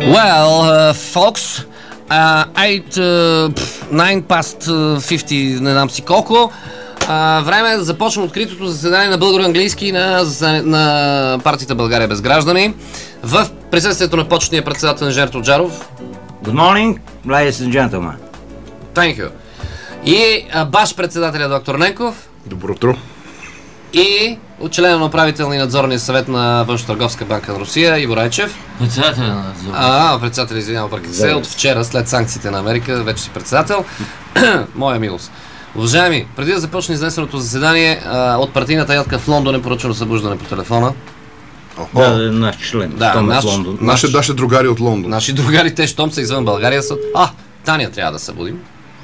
Well, folks, 9:50, не знам си колко. Време е да започнем откритото заседание на българо-английски на партията България без граждани в присъствието на почетния председател Нежер Тоджаров. Good morning, ladies and gentlemen. Thank you. И баш председателя доктор Ненков. Добро утро. И член на управителния надзорния съвет на Външно-търговска банка на Русия Иво Райчев. Председател на надзорния. Председател, извинявам, върках се. От вчера, след санкциите на Америка, вече си председател. Моя милост. Уважаеми, преди да започне изнесеното заседание, от партийната ядка в Лондон е поръчано събуждане по телефона. Да, наш член. Да, в Лондон. Наши другари от Лондон. Наши другари, те щом са извън България са... Таня трябва да събудим.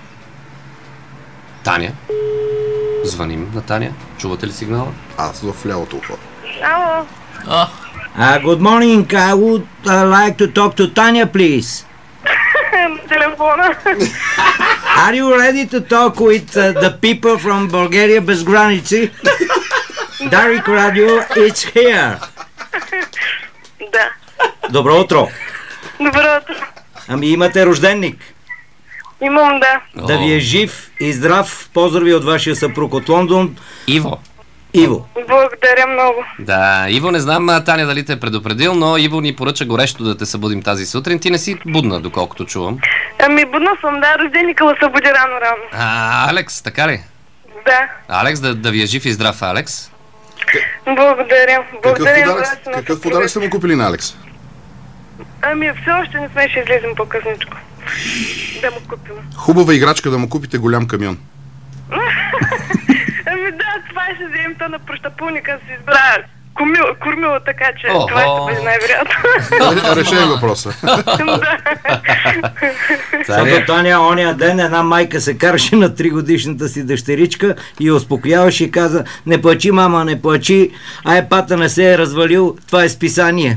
Таня. Звъним на Таня. Чувате ли сигнала? Аз в лявото ухо. Ало. Good morning. I would like to talk to Tanya, please. Телефона. Are you ready to talk with the people from Bulgaria без граници? Дарик Radio, it's here. Да. Добро утро. Добро утро. Ами имате рожденник. Имам, да. Да ви е жив и здрав. Поздрави от вашия съпруг от Лондон. Иво. Благодаря много. Да, Иво, не знам Таня дали те е предупредил, но Иво ни поръча горещо да те събудим тази сутрин. Ти не си будна, доколкото чувам. Ами будна съм, да, рожденика да събуди рано. Алекс, така ли? Да. Алекс, да ви е жив и здрав, Алекс. Благодаря. Какъв подарък сте му купили на Алекс? Ами все още не сме, ще излезем по-късничко. Да му купим. Хубава играчка да му купите голям камион. Ами да, това ще вземем то на прощапулника, да си избра кормила, така че това ще бъде най-вероятно. Решение въпроса. Защото Таня ония ден една майка се караше на 3-годишната си дъщеричка и я успокояваше и каза: не плачи, мама, не плачи, айпата не се е развалил, това е списание.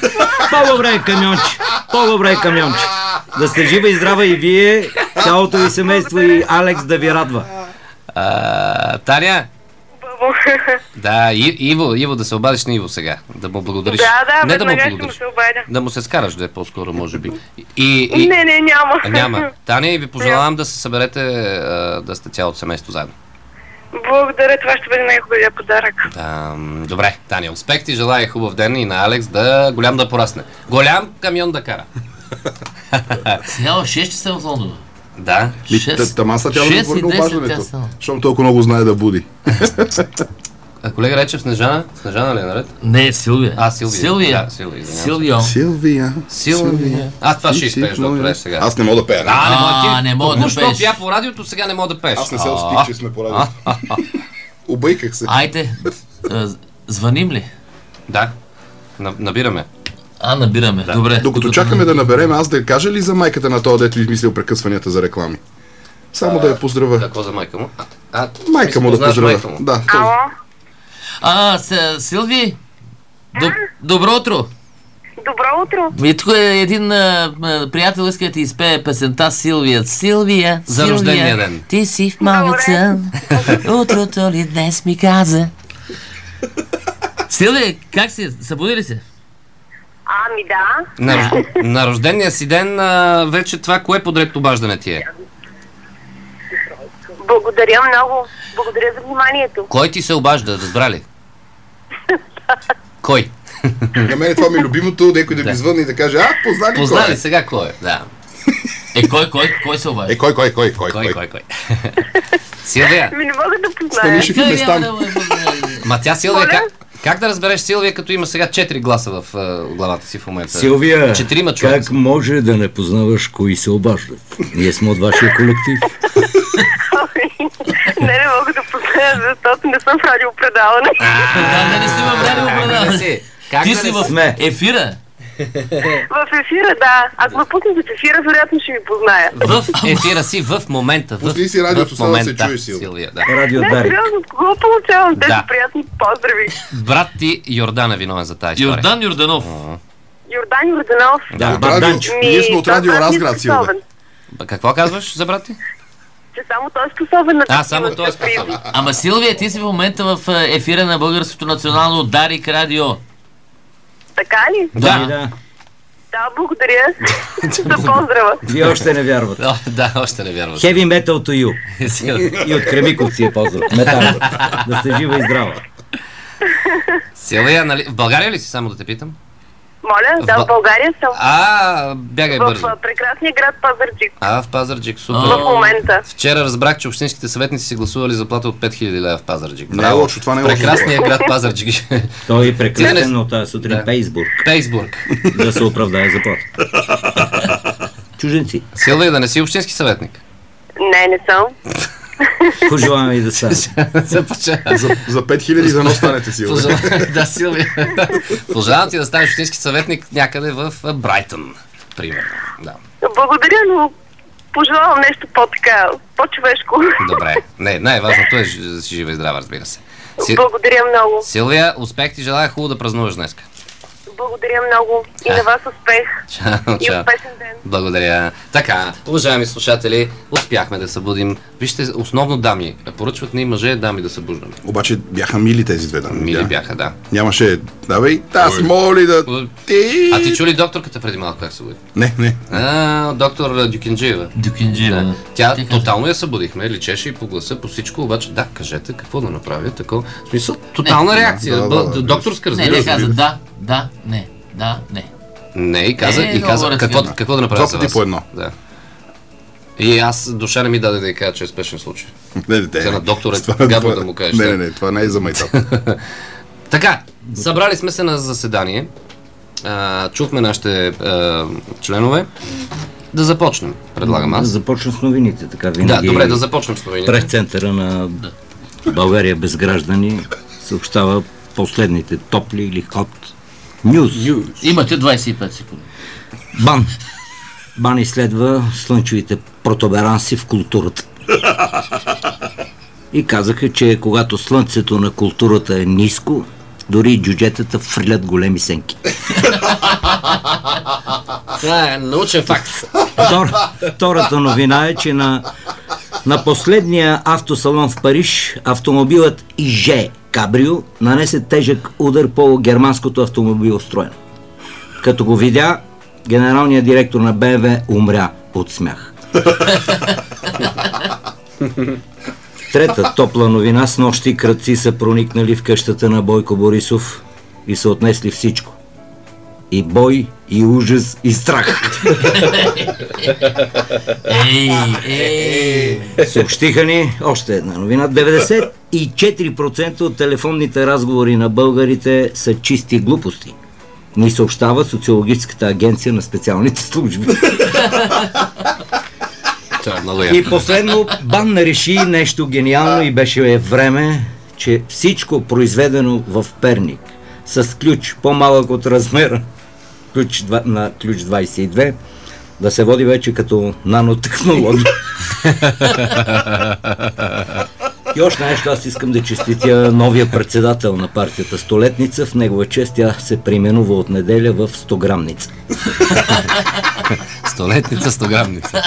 По-добре е камионче. Да сте жива и здрава и вие, цялото ви семейство и Алекс да ви радва. Таня? Да, Иво, да се обадиш на Иво сега. Да му благодариш. Да, не да му благодариш. благодариш. Да му се скараш, да е по-скоро, може би. Не, няма. Няма. Таня, и ви пожелавам да се съберете, да сте цялото семейство заедно. Благодаря, това ще бъде най-хубавия подарък. Добре, Таня, успех ти, желая хубав ден и на Алекс голям да порасне. Голям камион да кара. Сега 6 часа в Лондона. Да. Тама са тя да отвърне обаждането, защото толкова много знае да буди. Колега Речев, Снежана ли е наред? Не, Силвия. Силвия. Силвия. Това ще изпееш, доктор, сега. Аз не мога да пея. Не мога да пееш. Току-що пя по радиото, сега не мога да пееш. Аз не се успих, че сме по радиото. Обърках се. Айде, звъним ли? Да, набираме. Набираме, да. Добре. Докато чакаме да наберем, аз да кажа ли за майката на този, дето измислил прекъсванията за реклами? Само да я поздравя. Какво за майка му? Майка му да поздравя. Да. Силви? Добро утро. Добро утро. Тук един приятел иска да ти изпее песента Силвия. За рождения ден. Ти си в моят сън. Утрото ли днес ми каза? Силвия, как си? Събуди ли се? Ами да. На рождения си ден вече това, кое подред обаждане ти е? Благодаря много. Благодаря за вниманието. Кой ти се обажда, разбра ли? Кой? На мен това ми е любимото, некой да ми звънне и да каже: познали сега кой е? Да. Кой се обажда? Кой? Силвия? Не мога да позная. Станишев и Местан. Тя Силвия, как да разбереш Силвия, като има сега 4 гласа в главата си в момента? Силвия, човека. Как може да не познаваш кои се обаждат? Ние сме от вашия колектив. Не мога да позная, защото не съм в радиопредаване. Не си в радиопредаване. Ти си в ефира. В ефира, да. Ако ме пуснете в ефира, вероятно ще ви позная. В ефира си в момента. Пусни си радиото, за да се чуеш, Силвия. Радио Дарик. Сериозно, от кого получавам тези приятни поздрави? Брат ти Йордан е виновен за тази история. Йордан Йорданов. Йордан Йорданов? Да, ние сме от Радио Разград, Силвия. Какво казваш за брат ти? Че само той е способен на такива. Само той е способен. Ама Силвия, ти си в момента в ефира на Българското национално Дарик Радио. Така ли? Да. Да, Да, благодаря. Да поздрава. Вие още не вярват. Да, още не вярват. Heavy metal to you. И от Кремиковци е поздрав. Метал. Да сте жива и здрава. Силвия, нали... В България ли си, само да те питам? Моля, да, в България съм. Бягай бързо. В прекрасния град Пазарджик. В Пазарджик, супер. В момента. Вчера разбрах, че общинските съветници си гласували заплата от 5000 лева в Пазарджик. Не е лошо, това не е лошо. Прекрасният град Пазарджик. Той е прекрасен, но тази сутрин Пейсбург. Да се оправдае заплата. Чужденци. Силвия, да не си общински съветник? Не съм. Пожелаваме и да стане. За 5000 за станете, Силвия. Да, Силвия. Пожелавам ти да станеш общински съветник някъде в Брайтън, примерно. Да. Благодаря, но пожелавам нещо по-така, по-човешко. Добре. Не, най-важното е да си жива и здрава, разбира се. Благодаря много. Силвия, успех ти желая, хубаво да празнуваш днес. Благодаря много. И на вас успех. Чао. И успешен ден. Благодаря. Така, уважаеми слушатели, успяхме да събудим. Вижте, основно дами. Поръчват ни мъже, дами да събуждаме. Обаче бяха мили тези две дами. Мили бяха, да. Нямаше, давай, аз моли да ти... А ти чули докторката преди малко как се буди? Не. Доктор Дюкенджиева. Да. Тя тотално я събудихме, личеше и по гласа, по всичко, обаче да, кажете какво да направя, такова. В смисъл, тотална реакция. Докторска, разбира се. Не, каза да, не. Не, и каза какво да направя за вас. По едно. Да. И аз душа не ми даде да й кажа, че е спешен случай. Не. На доктора гадно да му кажеш. Не, това не е за майтап. Така, събрали сме се на заседание. Чухме нашите членове. Да започнем, предлагам аз. Да започнем с новините, така винаги. Да, добре, да започнем с новините. Пресцентъра на България без граждани съобщава последните топли или хот нюз. Имате 25 секунди. Бан изследва слънчевите протуберанси в културата. И казаха, че когато слънцето на културата е ниско, дори и джуджетата фрлят големи сенки. Това е научен факт. Втората новина е, че на последния автосалон в Париж автомобилът ИЖ Кабрио нанесе тежък удар по германското автомобилостроене. Като го видя, генералният директор на БМВ умря от смях. Трета топла новина: с нощи крадци са проникнали в къщата на Бойко Борисов и са отнесли всичко. И бой, и ужас, и страх. Съобщиха ни още една новина: 94% от телефонните разговори на българите са чисти глупости. Ни съобщава социологическата агенция на специалните служби. И последно, БАН реши нещо гениално и беше време, че всичко произведено в Перник с ключ по-малък от размера на ключ 22 да се води вече като нанотехнология. И още нещо, аз искам да честитя новия председател на партията Столетница. В негова чест тя се преименува от неделя в Стограмница. Столетница, Стограмница.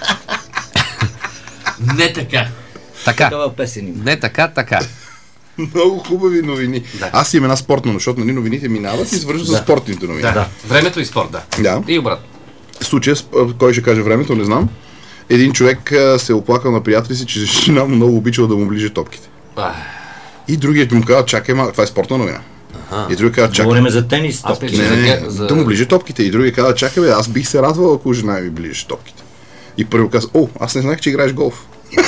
Не така. Такава песен. Не така. Много хубави новини. Да. Аз имам една спортна, защото новините минават и свършват с спортните новини. Да. Времето и спорт, да. И обратно. В случая, кой ще каже времето, не знам. Един човек се е оплакал на приятели си, че жена му много обичала да му ближе топките. И другият му казва: чакай, това е спортна новина. И другият казва: чакай. Говорим за тенис топки. Да му ближе топките. И другият казва: чакай, аз бих се радвал, ако жена ми ближе топките. И първо казва: аз не знах, че играеш голф.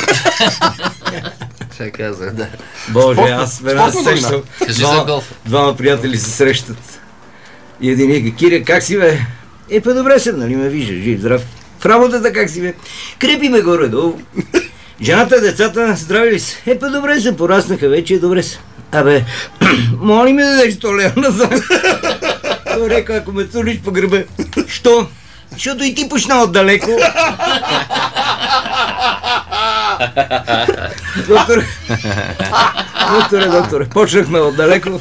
Ще каза, да. Боже, аз веднага се срещам. Кажи за голф. Двама приятели се срещат. И един е: Киря, как си, бе? По-добре съм, нали ме виждаш, жив, здрав. В работата как си, бе? Крепи ме горе-долу. Жената, децата, здрави ли са? По-добре са, пораснаха вече, добре са. Абе, моли ми да дадеш 100 лева назад. Той река: ако ме цулиш по гърба. Що? Защото и ти почна отдалеко. Доктор, почнахме отдалеко.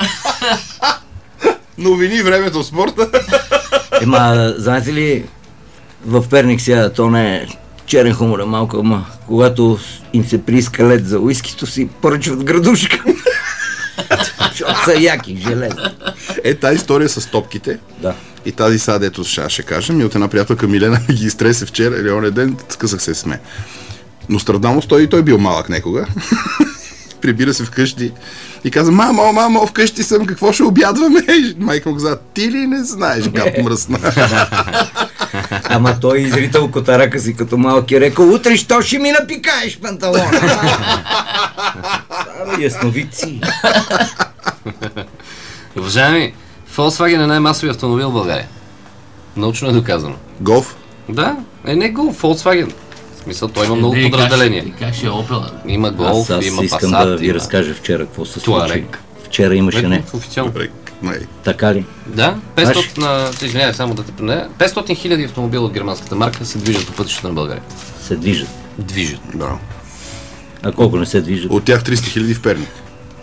Новини, времето, спорта. Знаете ли, в Перник сега, то не е черен хумор, е малко, ама когато им се прииска лед за уискито, си поръчват градушка. Защото са яки, железни. Тази история с топките. Да. И тази сега, дето ще кажем, и от една приятелка Милена ми ги изтресе вчера или оня ден, скъсах се сме. Но Нострадамус той бил малък некога. Прибира се вкъщи и каза: мамо, вкъщи съм, какво ще обядваме? Майка му каза: ти ли не знаеш, гад мръсна? Ама той изритал котарака си като малък и рекал: утре що ще ми напикаеш панталона? Ясновидци. Уважаеми, Volkswagen е най-масови автомобил в България. Научно е доказано. Голф? Да, не Голф, Volkswagen. В смисъл, той има много подразделения. Как ще е Opel? Има Golf, аз има Passat. искам да ви разкажа вчера какво се случи. Вчера имаше не. Официално. Така ли? Да, 500, извинявай, само да те пренея, 500 хиляди автомобила от германската марка се движат по пътищата на България. Се движат? Движат. Да. А колко не се движат? От тях 300 хиляди в Перник.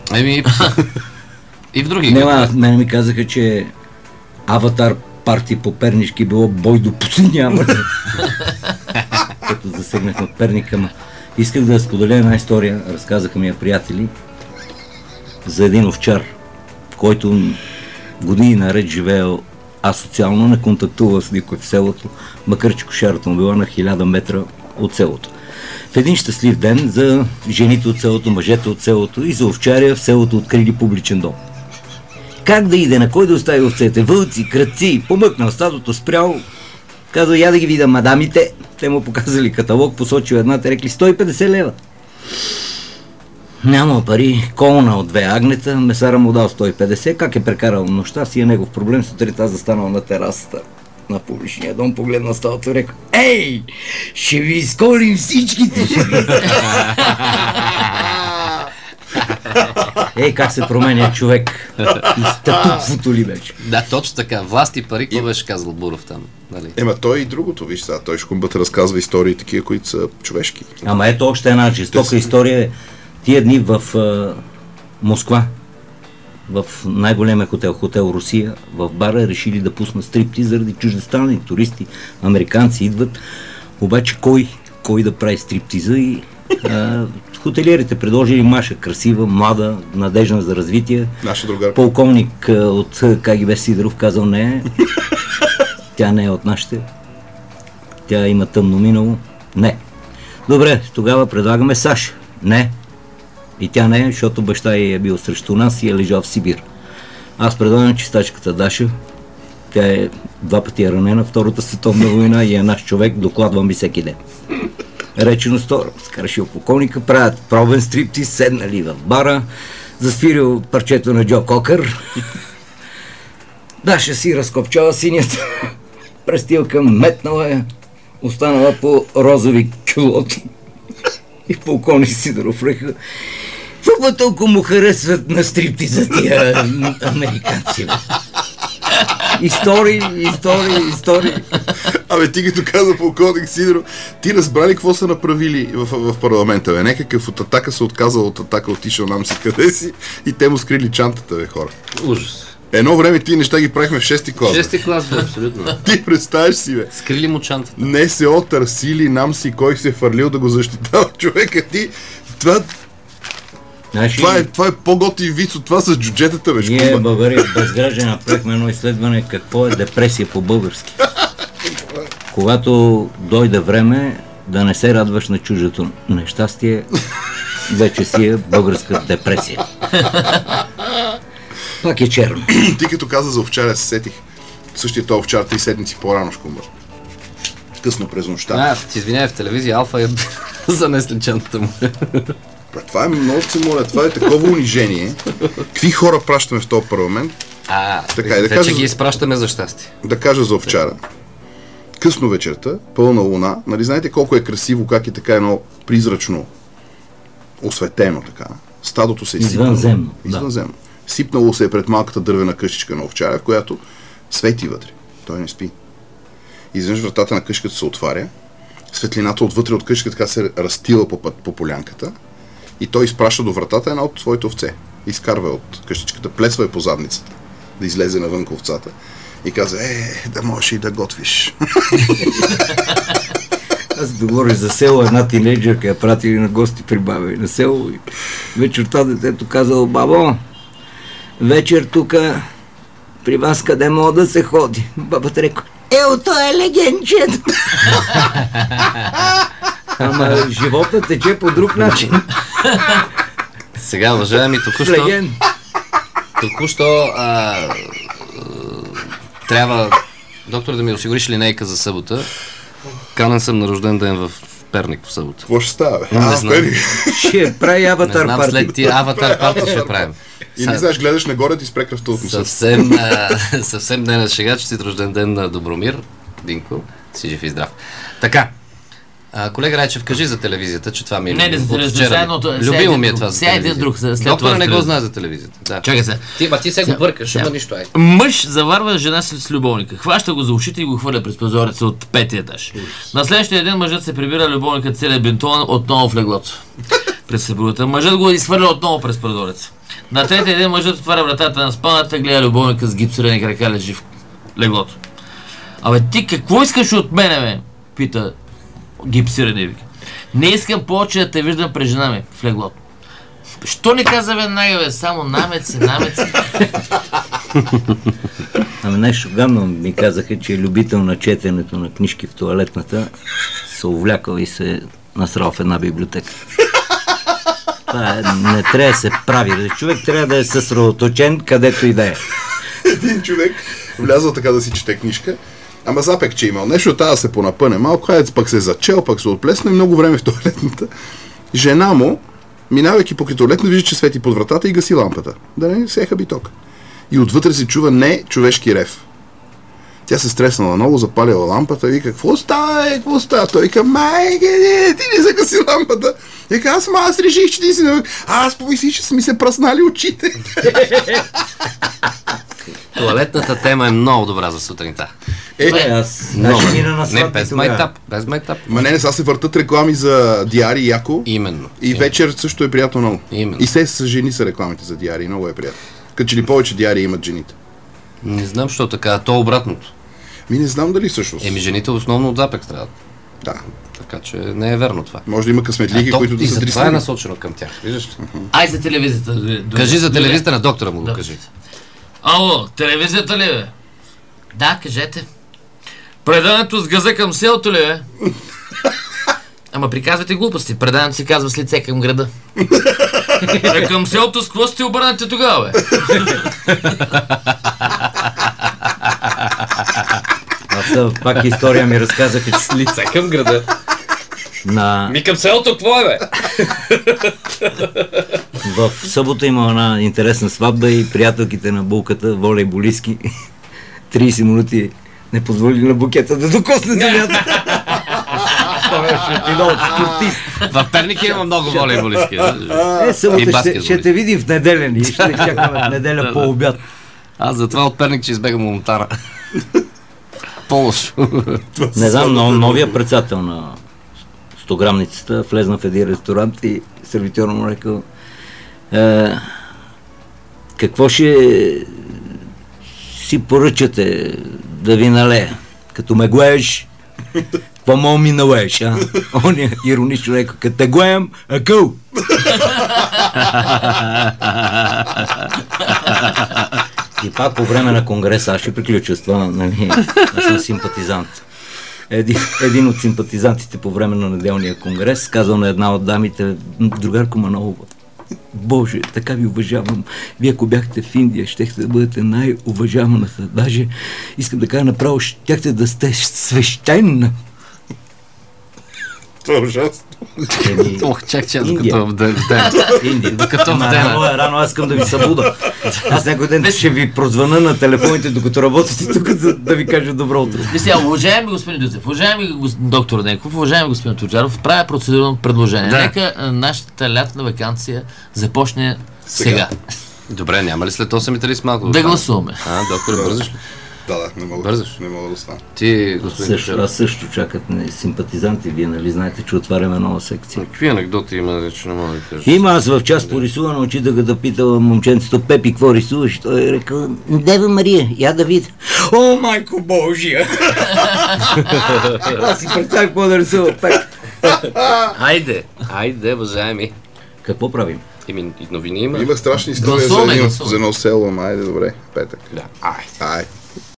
И в други. Мене ми казаха, че аватар парти по пернишки било бой до няма. Като засегнахме от Перника. Исках да споделя една история, разказаха ми я приятели, за един овчар, който години наред живеел асоциално, не контактува с никой в селото, макар че кошарата му била на 1000 метра от селото. В един щастлив ден за жените от селото, мъжете от селото и за овчаря в селото открили публичен дом. Как да иде, на кой да остави овцете? Вълци, крадци, помъкнал, стадото спрял. Казал: я да ги видя мадамите. Те му показали каталог, посочил едната, рекли 150 лева. Няма пари, колна от 2 агнета, месара му дал 150, как е прекарал нощта, си е негов проблем, сутринта застанал на терасата на публичния дом, погледнал сталото и рекал: ей, ще ви изколим всичките! Ей, как се променя човек. И статуквото ли вече? Да, точно така. Власт и пари, какво беше казал Буров там? Нали? Той и другото, виж сега, той Шкумбът разказва истории такива, които са човешки. Ама ето още една жестока история. Тия дни в Москва, в най-големия хотел Русия, в бара решили да пуснат стрипти заради чуждестранни туристи, американци идват. Обаче кой да прави стриптиза и хотелиерите предложили Маша, красива, млада, надежна за развитие. Наша другарка. Полковник от КГБ Сидоров казал: не, тя не е от нашите. Тя има тъмно минало. Не. Добре, тогава предлагаме Саша. Не. И тя не е, защото баща ѝ е бил срещу нас и е лежал в Сибир. Аз предлагам чистачката Даша. Тя е 2 пъти е ранена в Втората световна война и е наш човек, докладвам ми всеки ден. Речено сторо, скарашил полковника, правят пробен стриптиз, седнали в бара, засвирил парчето на Джо Кокър. Даша си разкопчава синята престилка, метнала я, останала по розови кюлоти. И полковник Сидоров река: какво толкова му харесват на стриптиза тия американци? Истории. Абе, ти като каза полковник Сидоров, ти разбрали какво са направили в парламента, бе? Някакъв от Атака се отказал от Атака, отишъл нам си къде си и те му скрили чантата, бе, хора. Ужас. Едно време тия неща ги правихме в 6-ти клас. 6-ти клас, бе, абсолютно. Ти представяш си, бе. Скрили му чантата. Не се отърсили нам си, кой се фърлил да го защитава човека ти. Това е по-готин вид от това с джуджетата, бе. Ние в България без граждани направихме едно изследване какво е депресия по български. Когато дойде време да не се радваш на чуждото нещастие, вече си е българска депресия. Пак е черно. Ти като каза за овчаря, се сетих. Същия този овчар 3 седмици по-рано Шкумбър. Късно през нощта. Ти извинявай, в телевизия Алфа е занесли чантата му. Това е много се моля, това е такова унижение. Какви хора пращаме в този парламент? Така е, вече ги изпращаме за щастие. Да кажа за овчара. Късно вечерта, пълна луна, нали знаете колко е красиво, как е така едно призрачно осветено така. Стадото се е извънземно. Извънземно. Сипнало се е пред малката дървена къщичка на овчаря, в която свети вътре. Той не спи. Изведнъж вратата на къщата се отваря, светлината отвътре от къщата така се разтила по полянката и той изпраща до вратата една от своите овце. Изкарва от къщичката, плесва по задницата, да излезе навън овцата и каза: да можеш и да готвиш. Аз говоря за село, една тинейджърка я пратили на гости при баба и на село и вечерта детето казало: бабо, вечер тук при вас къде мога да се ходи? Бабата рекла, то е легенчето. Ама живота тече по друг начин. Сега, уважаеми, току-що трябва доктор да ми осигуриш линейка за събота. Канен съм на рожден ден в Перник в събота. Какво ще става? Не знам. Ще прави аватар парти. Не знам, след тия аватар парти ще правим. И не знаеш, гледаш нагоре, ти спре кръвта от носа. Съвсем ден на шега, честит рожден ден на Добромир. Динко, си жив и здрав. Така. Колега Райчев, кажи за телевизията, че това ми е любимо ми е това за телевизията. Доктора не го знае за телевизията. Да. Чакай се. Ти се го бъркаш, ама нищо ай. Мъж заварва жена си с любовника. Хваща го за ушите и го хвърля през прозореца от 5-ти етаж. На следващия ден мъжът се прибира любовника целия бинтован отново в леглото. През съпругата. Мъжът го изхвърля отново през прозореца. На третия ден мъжът отваря вратата на спалнята, гледа любовника с гипсирани крака лежи в леглото. Абе ти какво искаш от мене, бе? Пита гипсиране, вика. Не искам повече да те виждам при жена ми в леглото. Що не каза веднага, бе? Само намеци. Ами нещо гадно ми казаха, че е любител на четенето на книжки в тоалетната, се увлякал и се насрал в една библиотека. Това не трябва да се прави. Човек трябва да е съсредоточен където и да е. Един човек влязъл така да си чете книжка, ама запек, че имал нещо, тази да се понапъне малко, пък се е зачел, пък се отплесна и много време в тоалетната. Жена му, минавайки покрай тоалетна, вижда, че свети под вратата и гаси лампата. Да не сеха биток. И отвътре се чува не човешки рев. Тя се стреснала много, запалила лампата и вика, какво става? Той вика, майке, ти не загаси лампата. Вика, аз реших, че ти си... Аз помислих, че са ми се праснали очите. Туалетната тема е много добра за сутринта. Аз без майтап. Ма не, сега се въртат реклами за Диари и Яко. Именно. И вечер също е приятно много. Именно. И се с жени са рекламите за Диари, много е приятно. Като че ли повече Диари имат жените. Не знам, що така, то обратното. Не знам дали всъщност. Жените основно от запек страдат. Да. Така че не е верно това. Може да има късметлики, които да са това е насочено към тях, виждаш ли? Ай за телевизията. Кажи за телевизията на доктора му го кажи. Ало, телевизията ли бе? Да, кажете. Предаването с газа към селото ли бе? Ама приказвате глупости. Предаването се казва с лице към града. Към селото с какво сте обърнете тогава, бе? Пак история ми разказаха, че с лице към града. Ми към селото какво е, бе? В събота има една интересна сватба и приятелките на булката, волейболистки, 30 минути не позволили на букета да докосне земята. Това беше пилот, спортист. В Перник има много волейболистки. Събота ще те видим в неделя и ще чакаме в неделя по обяд. Аз затова от Перник ще избегам Монтана. По-лошо. Не знам, но новия председател на 100-грамницата влезна в един ресторант и сервитьора му рекал, какво ще си поръчате да ви налея? Като ме гледаш, какво мога ми налееш, а? Он е иронично рекал, като те гледам, акъл! И пак по време на конгреса, аз ще приключа с това, нали, аз съм симпатизант. Един от симпатизантите по време на неделния конгрес казал на една от дамите, другарко Манолова, Боже, така ви уважавам. Вие ако бяхте в Индия, щехте да бъдете най-уважаваната. Даже искам да кажа направо, щяхте да сте свещена. Това е ужасно. Чак, докато в ден. Индия. Докато в ден. Рано аз искам да ви събуда. Аз някой ден ще ви прозвъна на телефоните, докато работите тук, за да ви кажа добро утро. Уважаеми господин Дюцев, уважаеми доктор Денков, уважаеми господин Тоджаров, правя процедурно предложение. Нека нашата лятна ваканция започне сега. Добре, няма ли след 8:30 малко? Да гласуваме. Доктор, бързаш ли? Да, не мога да стана. Ти, господин Тоджаров. Аз също чакат симпатизанти. Вие нали знаете, че отваряме нова секция. Какви анекдоти има, че не мога да кажа? Има, аз в час по рисуване очитах да питала момченцето Пепи, какво рисуваш? Той е рекал, Дева Мария, я да видя. О, майко Божия! Аз си представя какво да рисува Пеп. Айде, уважаеми. Какво правим? И новини има. Имах страшни истории за едно село, айде добре, петък. Да, айде.